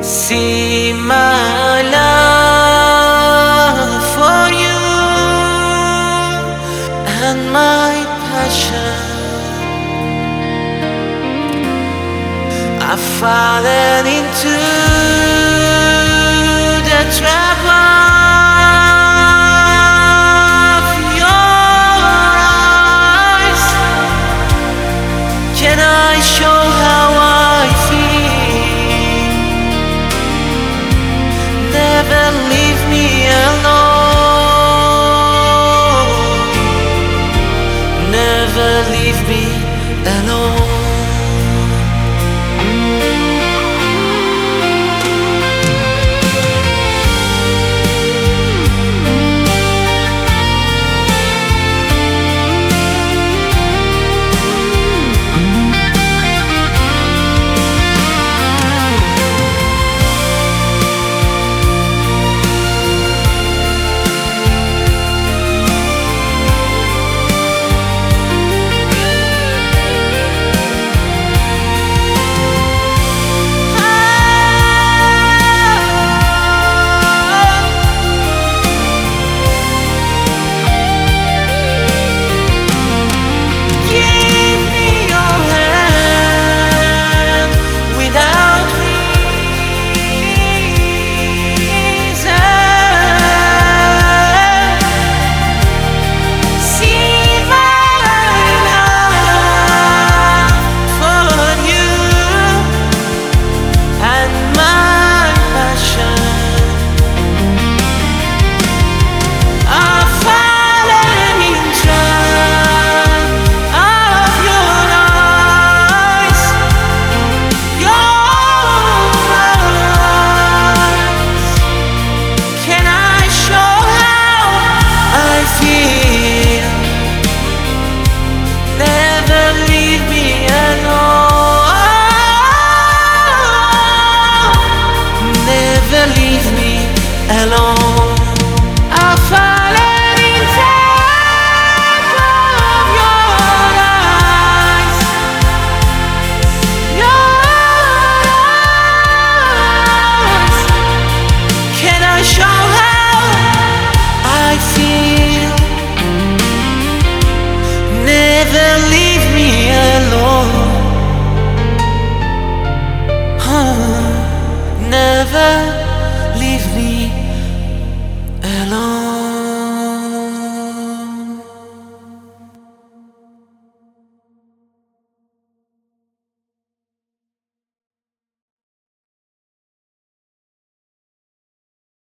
See my love for you and my passion. I've fallen into the trap of your eyes. Can I show how I feel? Never leave me alone. Never leave me alone. Leave me alone. I've fallen in trap of your eyes. Your eyes. Can I show how I feel? Never leave me alone. Never leave me alone.